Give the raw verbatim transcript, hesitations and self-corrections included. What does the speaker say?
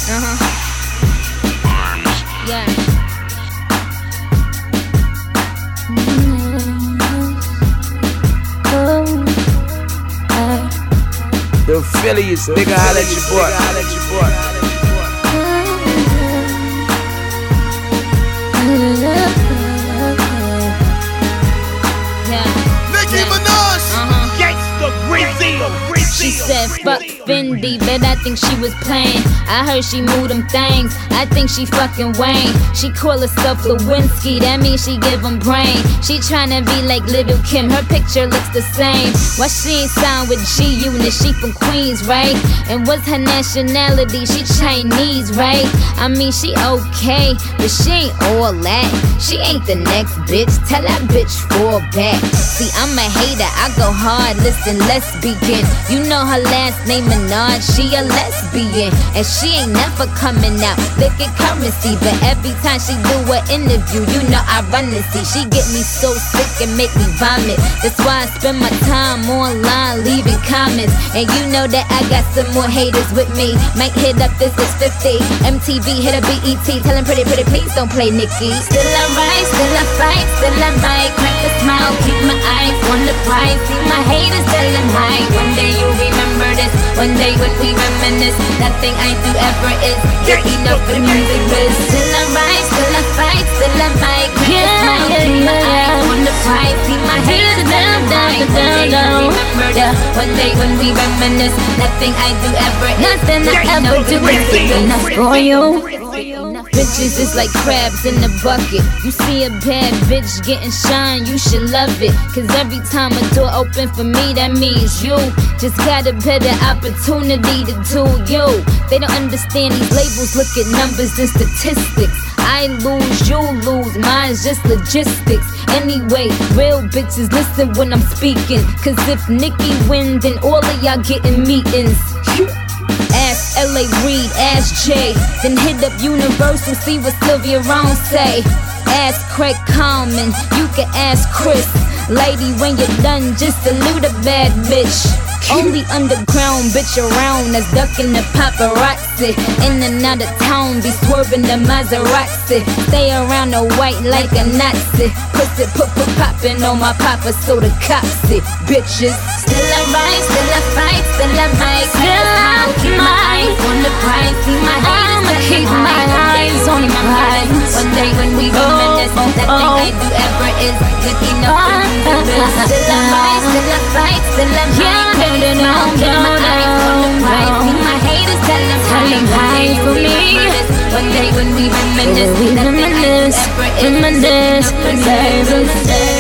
Uh-huh. Yeah. The affiliates, nigga, holla at your boy. Holla at your boy. Yeah. Nicki Minaj, Uh-huh. Gangsta Grizzly. She said, fuck Fendi, but I think she was playing. I heard she moved them things, I think she fucking Wayne. She call herself Lewinsky, that means she give him brain. She tryna be like Little Kim, her picture looks the same. Why she ain't signed with G-Unit, she from Queens, right? And what's her nationality, she Chinese, right? I mean, she okay, but she ain't all that. She ain't the next bitch, tell that bitch fall back. See, I'm a hater, I go hard, listen, let's begin. You know her last name Minaj, she a lesbian. And she ain't never coming out, look at currency. But every time she do an interview, you know I run to see. She get me so sick and make me vomit. That's why I spend my time online leaving comments. And you know that I got some more haters with me. Might hit up this is fifty, M T V hit a B E T, tell him pretty pretty please don't play Nicki. Still I rise, still I fight, still I might crack a smile, keep my eyes on the prize. See my haters tell them hi. One day you remember this, one day when we reminisce. Nothing I do ever is good enough for music biz. Still I rise, still I fight, still I might crack a smile, keep my eyes on the prize. See my haters tell them hi. One day you remember this, one day when we reminisce. Nothing I do ever is Nothing I ever do is enough for you. Bitches is like crabs in the bucket. You see a bad bitch getting shine, you should love it. Cause every time a door open for me, that means you just got a better opportunity to do you. They don't understand these labels, look at numbers and statistics. I lose, you lose, mine's just logistics. Anyway, real bitches listen when I'm speaking. Cause if Nicki win, then all of y'all getting meetings. Ask L A Reid, ask Jay, then hit up Universal, see what Sylvia Rome say. Ask Craig Common, you can ask Chris. Lady, when you're done, just salute a bad bitch. Only underground bitch around that's ducking the paparazzi. In and out of town, be swerving the Maserati. Stay around the white like a Nazi. Pussy put put poppin' on my papa, so the cops see. Bitches, still I rise, still I fight, still I might. Still I keep my eyes on the prize. See my I'ma keep my eyes on the prize. One day when we reminisce, nothing I do ever is good enough for me. Still I rise, still I fight, still I might. Keep my eyes on the prize. See my haters tell them hi for me. One day when we reminisce, nothing I do ever is good enough for me.